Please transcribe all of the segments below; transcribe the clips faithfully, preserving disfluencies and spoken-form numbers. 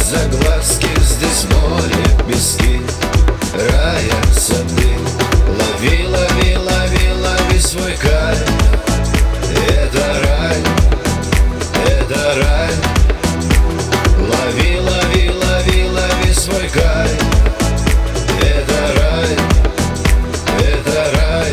за глазки, здесь море, пески, рая, сады. Лови, лови, лови, лови свой кайф. Это рай, это рай. Лови, лови, лови, лови свой кайф. Это рай, это рай.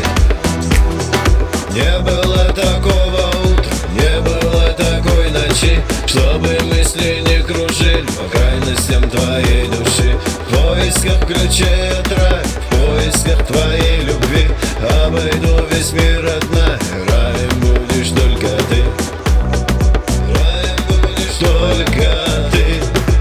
Не было такого утра, не было такой ночи, чтобы мысли не кружили по крайностям твоей души. В поисках ключей от рая, в поисках твоей любви, обойду весь мир одна. Раем будешь только ты, раем будешь только ты,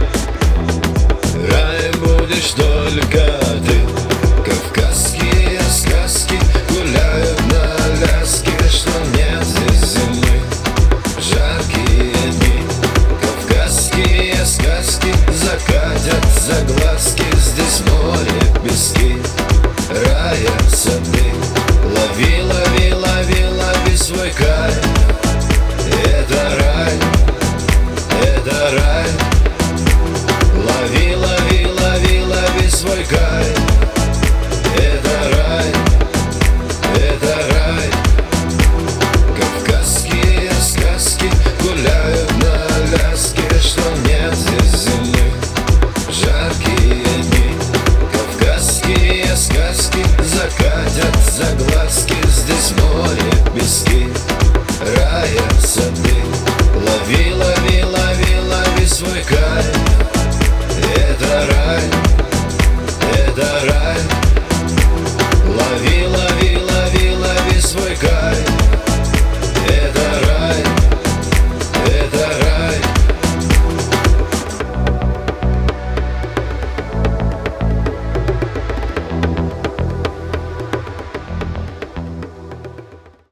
раем будешь только ты. Кавказские сказки гуляют на Аляске, что нет здесь зимы, жаркие дни. Кавказские сказки закатят за глазки, здесь море, пески, рая, сады. Лови, лови.